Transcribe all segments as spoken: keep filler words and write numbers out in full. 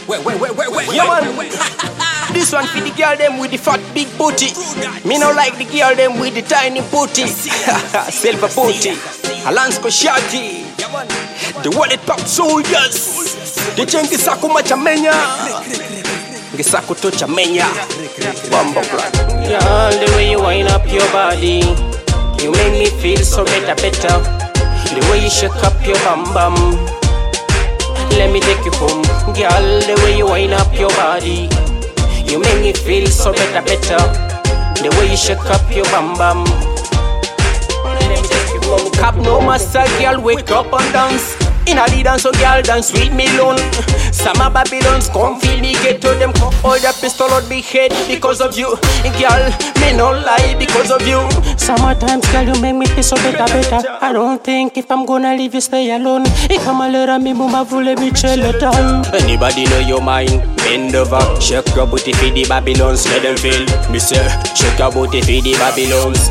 Wait, wait, wait, wait, wait. Yeah, man. This one for the girl them with the fat big booty. Me no like the girl them with the tiny booty. Silver booty. Alansko Shaggy. The wallet pop soldiers. The chengi sako machamenya. Ngisako to chamenya. Bumbo clan. Girl, the way you wind up your body, you make me feel so better, better. The way you shake up your bum bum, let me take you home. Girl, the way you wind up your body, you make me feel so better, better. The way you shake up your bum bum, let me take you home. Cap no master, girl, wake up and dance. In a lead dance, so girl, dance with me alone. Some of Babylons come feel me, get to them. All the pistol out be head because of you. Girl, me no lie because of you. Sometimes, girl, you make me feel so better, better. I don't think if I'm gonna leave you, stay alone. If I'm a little me, mama, let me chill it down. Anybody know your mind? Bend over, shake your booty for the Babylons, let them feel. Me say, shake your booty for the Babylons.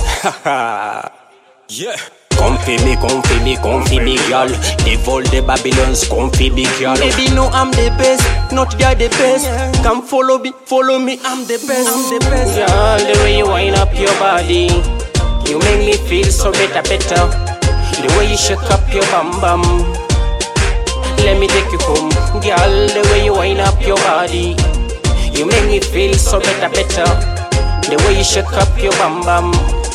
Yeah. Come for me, come for me, come for me, girl. Devolve the Babylons, come for me, girl. Baby, no, I'm the best, not you're the best. Come follow me, follow me, I'm the best, I'm the best. Girl, the way you wind up your body, you make me feel so better, better. The way you shake up your bum bum, let me take you home. Girl, the way you wind up your body, you make me feel so better, better. The way you shake up your bum bum,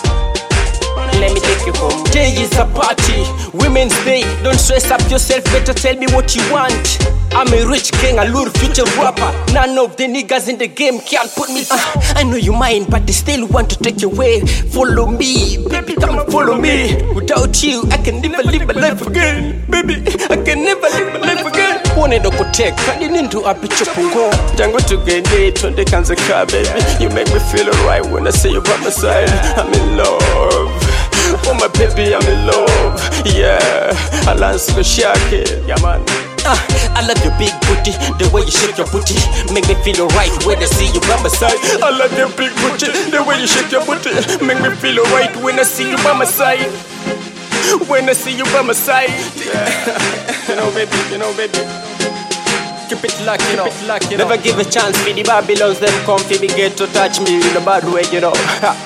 let me take you home. Today is a party, Women's Day. Don't stress up yourself, better tell me what you want. I'm a rich king, a lure future rapper. None of the niggas in the game can't put me down. uh, I know you mind, but they still want to take your way. Follow me, baby, come follow me. Without you, I can never live my life again. Baby, I can never live my life again. One do kuteka, kadi into a picture pungo. Jango to get it, when they can't car, baby. You make me feel alright when I say you by my side. I'm in love. Oh my baby, I'm in love. Yeah, Alansko Shaggy. Yeah, man. Ah, I love your big booty, the way you shake your booty. Make me feel alright when I see you by my side. I love your big booty, the way you shake your booty. Make me feel alright when I see you by my side. When I see you by my side. Yeah. You know, baby, you know, baby. Keep it locked, you know. It locked, you know. Never give a chance for the Babylons, them come for me, get to touch me in a bad way, you know.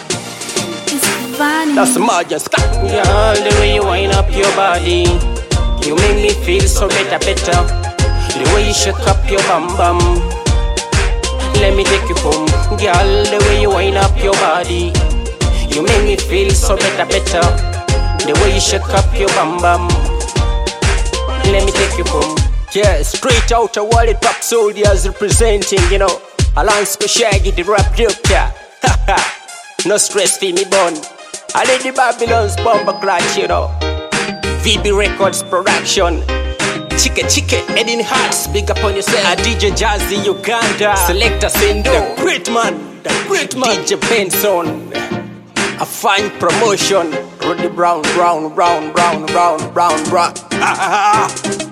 That's the margin. Girl, the way you wind up your body, you make me feel so better, better. The way you shake up your bum bum, let me take you home. Girl, the way you wind up your body, you make me feel so better, better. The way you shake up your bum bum, let me take you home. Yeah, straight out of Wallet Pop Soldiers representing, you know, Alansko Shaggy, the rap doctor. No stress for me bun. I let the Babylons bomber clutch, you know. V B Records production. Chike Chike, Edin Hearts, big up on yourself. A D J Jazzy Uganda, Selector Sendo, the great man, the great man. D J Benson, a fine promotion. Rudy Brown, Brown, Brown, Brown, Brown, Brown, Brown. Ah, ah, ah.